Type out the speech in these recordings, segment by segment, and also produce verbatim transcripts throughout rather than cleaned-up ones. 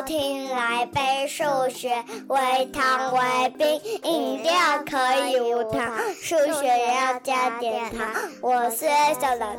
听来杯数学，微糖微冰，饮料可以无糖，数学要加点糖。我是小人。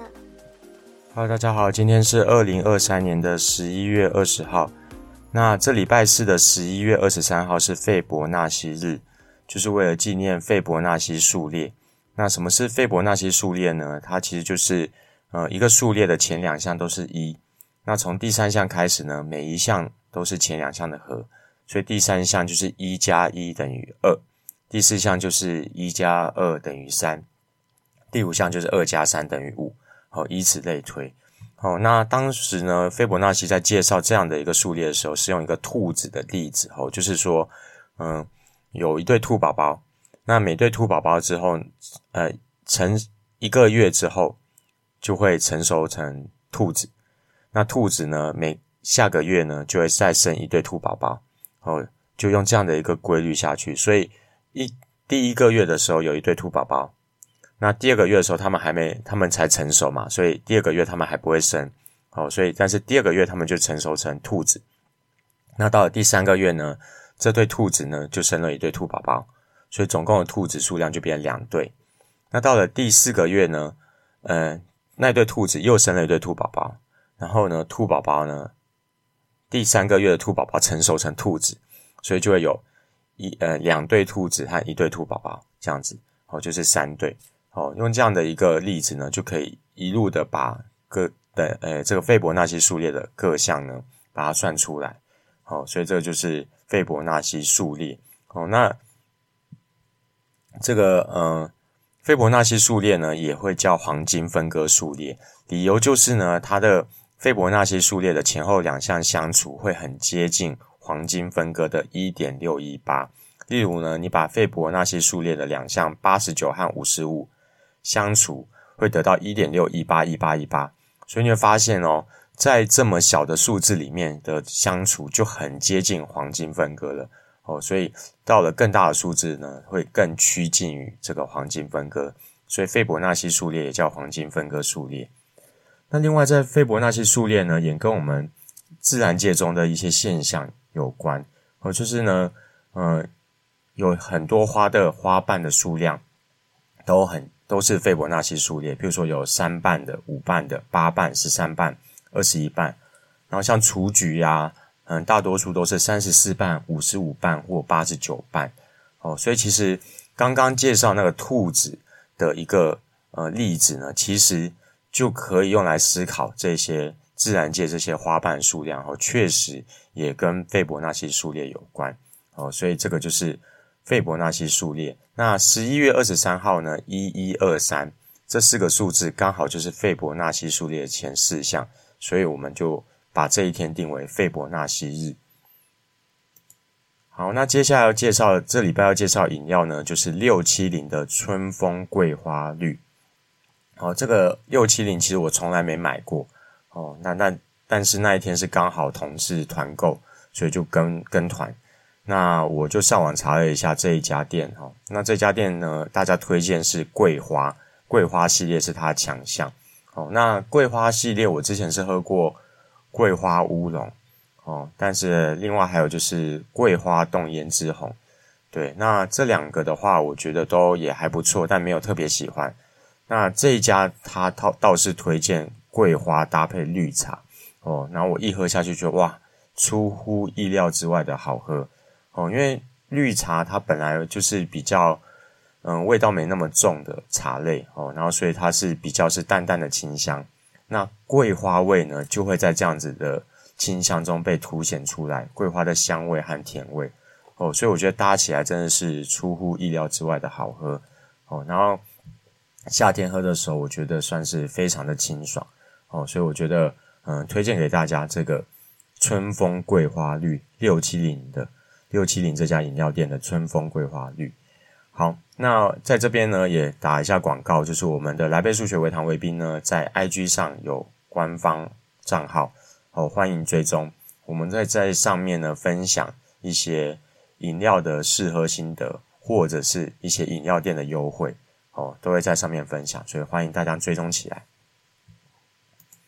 Hello， 大家好，今天是二零二三年的十一月二十号。那这礼拜四的十一月二十三号是斐波那契日，就是为了纪念斐波那契数列。那什么是斐波那契数列呢？它其实就是呃一个数列的前两项都是一，那从第三项开始呢，每一项都是前两项的和，所以第三项就是一加一等于二，第四项就是一加二等于三，第五项就是二加三等于五，好，以此类推。好，那当时呢，斐波那契在介绍这样的一个数列的时候，是用一个兔子的例子，哦，就是说，嗯，有一对兔宝宝，那每对兔宝宝之后，呃，成一个月之后，就会成熟成兔子。那兔子呢，每下个月呢，就会再生一对兔宝宝，哦，就用这样的一个规律下去。所以一第一个月的时候有一对兔宝宝。那第二个月的时候，他们还没，他们才成熟嘛，所以第二个月他们还不会生，哦，所以但是第二个月他们就成熟成兔子。那到了第三个月呢，这对兔子呢就生了一对兔宝宝，所以总共的兔子数量就变成两对。那到了第四个月呢，呃，那对兔子又生了一对兔宝宝，然后呢，兔宝宝呢，第三个月的兔宝宝成熟成兔子，所以就会有一呃两对兔子和一对兔宝宝这样子，哦，就是三对。哦，用这样的一个例子呢，就可以一路的把各的呃这个斐波那契数列的各项呢，把它算出来。哦，所以这个就是斐波那契数列。哦，那这个呃斐波那契数列呢，也会叫黄金分割数列。理由就是呢，它的斐波那契数列的前后两项相除会很接近黄金分割的 一点六一八。例如呢，你把斐波那契数列的两项八十九和五十五相除会得到 一点六一八一八一八， 所以你会发现哦，在这么小的数字里面的相除就很接近黄金分割了哦，所以到了更大的数字呢，会更趋近于这个黄金分割，所以斐波那契数列也叫黄金分割数列。那另外在斐波那契数列呢，也跟我们自然界中的一些现象有关哦，就是呢，呃，有很多花的花瓣的数量都很都是斐波那契数列，比如说有三瓣的、五瓣的、八瓣、十三瓣、二十一瓣，然后像雏菊啊，嗯，大多数都是三十四瓣、五十五瓣或八十九瓣。哦，所以其实刚刚介绍那个兔子的一个呃例子呢，其实就可以用来思考这些自然界这些花瓣数量，哦，确实也跟斐波那契数列有关。哦，所以这个就是斐波那契数列。那十一月二十三号呢，一一二三这四个数字刚好就是斐波那契数列的前四项，所以我们就把这一天定为斐波那契日。好，那接下来要介绍这礼拜要介绍饮料呢，就是六七零的春风桂花绿。哦，这个六七零其实我从来没买过哦，那那但是那一天是刚好同事团购，所以就跟跟团。那我就上网查了一下这一家店齁，那这家店呢，大家推荐是桂花，桂花系列是它的强项。哦，那桂花系列我之前是喝过桂花乌龙，哦，但是另外还有就是桂花冻胭脂红。对，那这两个的话，我觉得都也还不错，但没有特别喜欢。那这一家它倒倒是推荐桂花搭配绿茶，哦，然后我一喝下去就哇，出乎意料之外的好喝。哦，因为绿茶它本来就是比较嗯味道没那么重的茶类哦，然后所以它是比较是淡淡的清香。那桂花味呢，就会在这样子的清香中被凸显出来，桂花的香味和甜味哦，所以我觉得搭起来真的是出乎意料之外的好喝哦。然后夏天喝的时候，我觉得算是非常的清爽哦，所以我觉得嗯推荐给大家这个春风桂花绿六七零的。六七零这家饮料店的春风桂花绿。好，那在这边呢也打一下广告，就是我们的来杯数学微糖微冰呢在 I G 上有官方账号，哦，欢迎追踪。我们在在上面呢分享一些饮料的试喝心得，或者是一些饮料店的优惠，哦，都会在上面分享，所以欢迎大家追踪起来。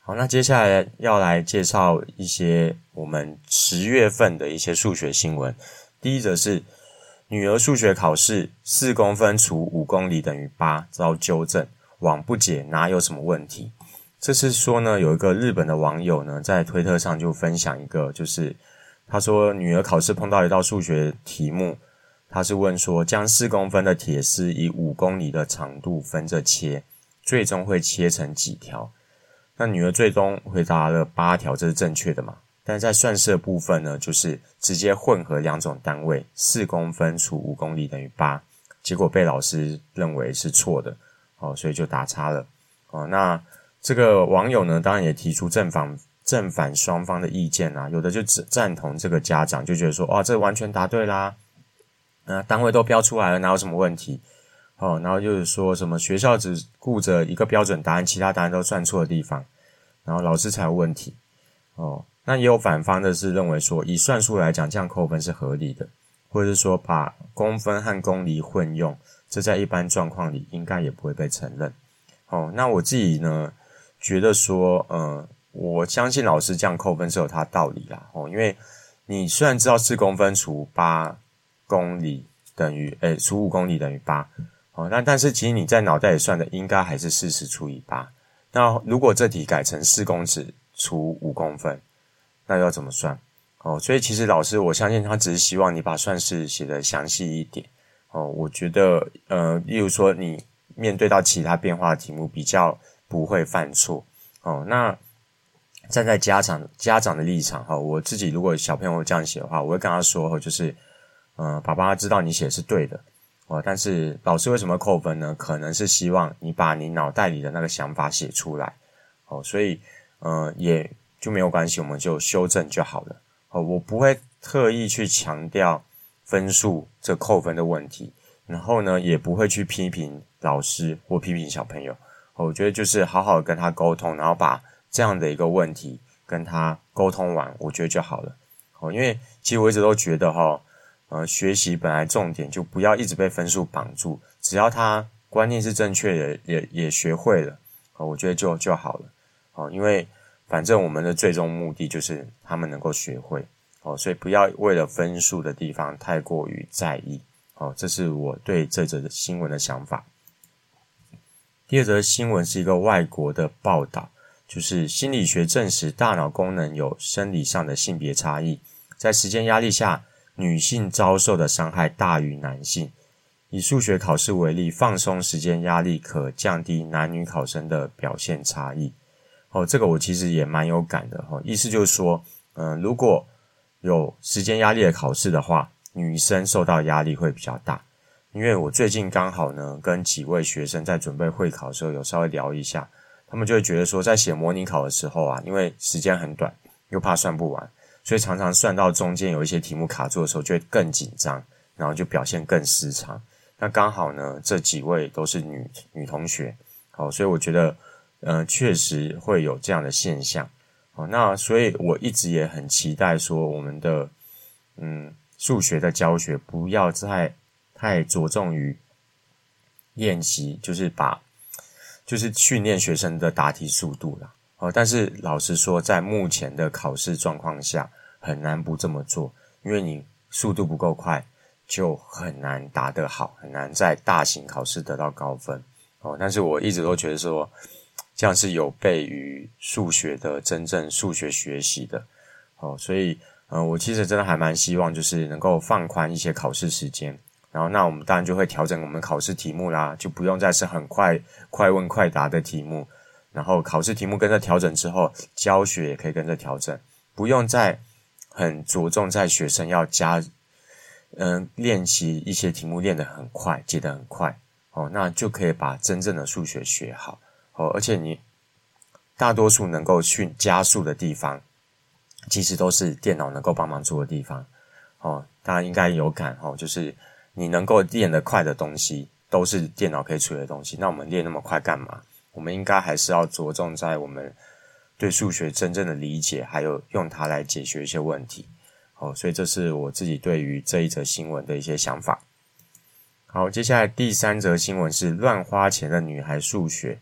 好，那接下来要来介绍一些我们十月份的一些数学新闻。第一则是女儿数学考试四公分除五公里等于八，遭纠正，网不解哪有什么问题。这是说呢，有一个日本的网友呢在推特上就分享一个，就是他说女儿考试碰到一道数学题目，他是问说将四公分的铁丝以五公里的长度分着切，最终会切成几条？那女儿最终回答了八条，这是正确的嘛？但是在算式的部分呢，就是直接混合两种单位，四公分除五公里等于八，结果被老师认为是错的，哦，所以就打叉了。哦，那这个网友呢，当然也提出正反正反双方的意见啦，有的就只赞同这个家长，就觉得说，哇，这完全答对啦，那单位都标出来了，哪有什么问题？哦，然后就是说什么学校只顾着一个标准答案，其他答案都算错的地方，然后老师才有问题。哦，那也有反方的是认为说，以算术来讲，这样扣分是合理的，或者是说把公分和公厘混用，这在一般状况里应该也不会被承认。哦，那我自己呢，觉得说，呃，我相信老师这样扣分是有他道理啦。哦，因为你虽然知道四公分除八公里等于，诶，除五公里等于八。哦，那但是其实你在脑袋里算的应该还是四十除以八。那如果这题改成四公尺除五公分，那要怎么算？哦，所以其实老师我相信他只是希望你把算式写得详细一点。哦，我觉得呃，例如说你面对到其他变化的题目比较不会犯错。哦，那站在家长家长的立场哈，我自己如果小朋友这样写的话，我会跟他说，就是呃，爸爸知道你写的是对的。哦，但是老师为什么扣分呢？可能是希望你把你脑袋里的那个想法写出来。哦，所以呃也就没有关系，我们就修正就好了。哦，我不会特意去强调分数这扣分的问题，然后呢也不会去批评老师或批评小朋友。哦，我觉得就是好好跟他沟通，然后把这样的一个问题跟他沟通完，我觉得就好了。哦，因为其实我一直都觉得哈。呃，学习本来重点就不要一直被分数绑住，只要他观念是正确的，也也学会了，哦，我觉得就就好了，哦，因为反正我们的最终目的就是他们能够学会，哦，所以不要为了分数的地方太过于在意，哦，这是我对这则新闻的想法。第二则新闻是一个外国的报道，就是心理学证实大脑功能有生理上的性别差异，在时间压力下。女性遭受的伤害大于男性。以数学考试为例，放松时间压力可降低男女考生的表现差异。哦，这个我其实也蛮有感的。哦，意思就是说，嗯、呃，如果有时间压力的考试的话，女生受到压力会比较大。因为我最近刚好呢，跟几位学生在准备会考的时候有稍微聊一下，他们就会觉得说，在写模拟考的时候啊，因为时间很短，又怕算不完。所以常常算到中间有一些题目卡住的时候就会更紧张，然后就表现更失常。那刚好呢这几位都是女女同学，好，所以我觉得呃确实会有这样的现象。好，那所以我一直也很期待说我们的嗯数学的教学不要再太着重于练习，就是把就是训练学生的答题速度啦。哦，但是老实说，在目前的考试状况下，很难不这么做，因为你速度不够快，就很难答得好，很难在大型考试得到高分。哦，但是我一直都觉得说，这样是有悖于数学的真正数学学习的。哦，所以，呃，我其实真的还蛮希望，就是能够放宽一些考试时间，然后那我们当然就会调整我们考试题目啦，就不用再是很快快问快答的题目。然后考试题目跟着调整之后，教学也可以跟着调整，不用再很着重在学生要加，嗯，练习一些题目练得很快，解得很快，哦，那就可以把真正的数学学好，哦，而且你大多数能够去加速的地方，其实都是电脑能够帮忙做的地方，哦，大家应该有感哦，就是你能够练得快的东西，都是电脑可以处理的东西，那我们练那么快干嘛？我们应该还是要着重在我们对数学真正的理解，还有用它来解决一些问题。好，所以这是我自己对于这一则新闻的一些想法。好，接下来第三则新闻是乱花钱的女孩数学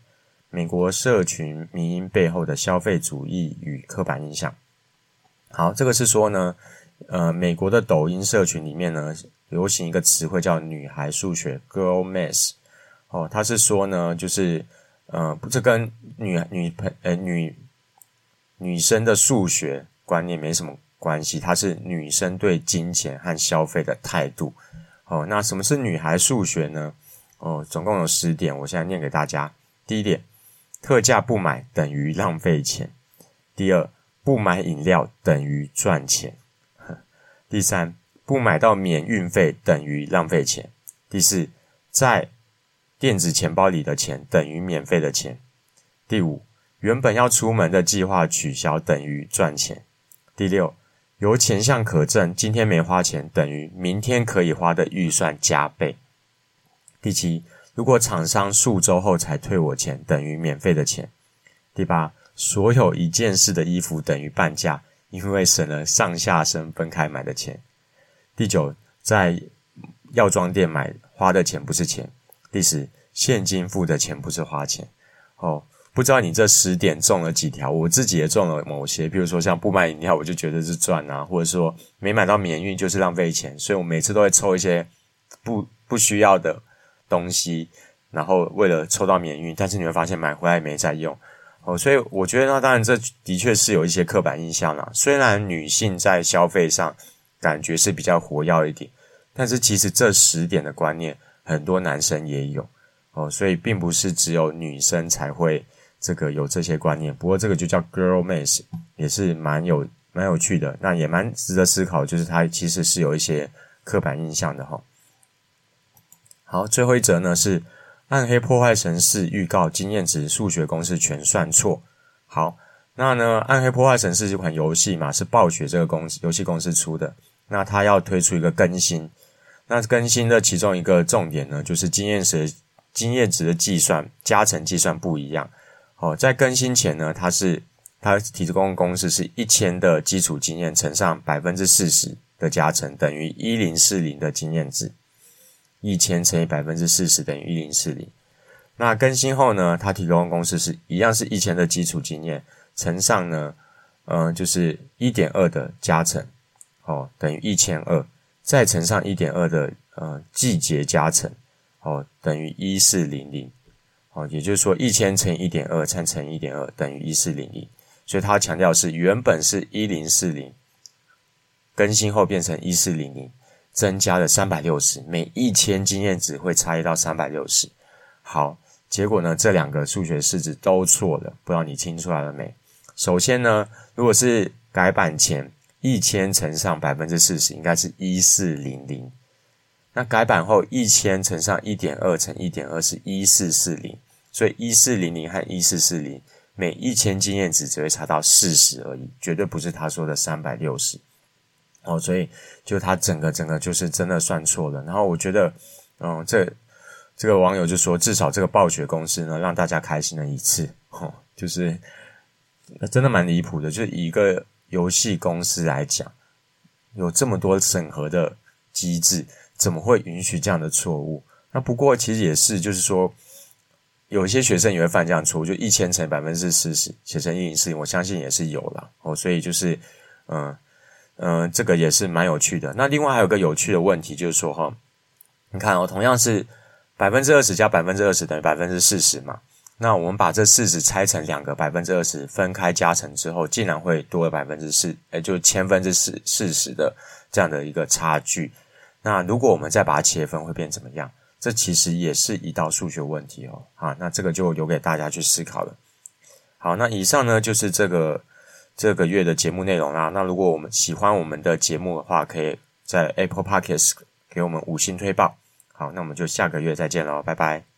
美国社群迷因背后的消费主义与刻板印象。好，这个是说呢，呃，美国的抖音社群里面呢，流行一个词汇叫女孩数学 girl math。哦，它是说呢，就是呃，这跟女女呃女女生的数学观念没什么关系，它是女生对金钱和消费的态度。哦，那什么是女孩数学呢？哦，总共有十点，我现在念给大家。第一点，特价不买等于浪费钱。第二，不买饮料等于赚钱。第三，不买到免运费等于浪费钱。第四，在电子钱包里的钱等于免费的钱。第五，原本要出门的计划取消等于赚钱。第六，由前项可证今天没花钱等于明天可以花的预算加倍。第七，如果厂商数周后才退我钱等于免费的钱。第八，所有一件式的衣服等于半价，因为省了上下身分开买的钱。第九，在药妆店买花的钱不是钱。第十，现金付的钱不是花钱。哦，不知道你这十点中了几条，我自己也中了某些，比如说像不买饮料我就觉得是赚啊，或者说没买到免运就是浪费钱，所以我每次都会抽一些不不需要的东西，然后为了抽到免运，但是你会发现买回来也没在用。哦，所以我觉得那当然这的确是有一些刻板印象啦，虽然女性在消费上感觉是比较活跃一点，但是其实这十点的观念很多男生也有。哦，所以并不是只有女生才会这个有这些观念，不过这个就叫 girl math， 也是蛮有蛮有趣的，那也蛮值得思考，就是它其实是有一些刻板印象的齁。好，最后一则呢是暗黑破坏神四预告经验值数学公式全算错。好，那呢暗黑破坏神四这款游戏嘛，是暴雪这个公司游戏公司出的，那它要推出一个更新，那更新的其中一个重点呢，就是经验值经验值的计算加成计算不一样。哦，在更新前呢，它是它提供的公式是一千的基础经验乘上 百分之四十 的加成等于一零四零的经验值，一千乘以 百分之四十 等于一零四零。那更新后呢，它提供的公式是一样是一千的基础经验乘上呢呃就是 一点二 的加成，哦等于一千二百，再乘上 一点二 的呃季节加成，哦等于一四零零。哦，也就是说一千乘以 一点二 再乘以 一点二 等于一四零零，所以他强调是原本是一零四零，更新后变成一四零零，增加了三百六十，每一千经验值会差异到三百六十。好，结果呢这两个数学式子都错了，不知道你听出来了没？首先呢，如果是改版前一千乘上 百分之四十 应该是一四零零，那改版后一千乘上 一点二 乘 一点二 是一四四零，所以一四零零和一四四零每一千经验值只会差到四十而已，绝对不是他说的三百六十。哦，所以就他整个整个就是真的算错了。然后我觉得嗯这这个网友就说至少这个暴雪公司呢让大家开心了一次。哦，就是真的蛮离谱的，就是以一个游戏公司来讲，有这么多审核的机制，怎么会允许这样的错误？那不过其实也是，就是说，有一些学生也会犯这样的错误，就一千乘 百分之四十 写成一零四零，我相信也是有啦。哦，所以就是，嗯、呃、嗯、呃，这个也是蛮有趣的。那另外还有个有趣的问题，就是说哈，你看哦，同样是 百分之二十 加 百分之二十 等于 百分之四十 嘛。那我们把这四十拆成两个 百分之二十 分开加成之后，竟然会多了 百分之四， 诶就千分之四十的这样的一个差距。那如果我们再把它切分会变怎么样？这其实也是一道数学问题哦。啊，那这个就留给大家去思考了。好，那以上呢就是这个这个月的节目内容啦。那如果我们喜欢我们的节目的话，可以在 Apple Podcast 给我们五星推爆。好，那我们就下个月再见咯，拜拜。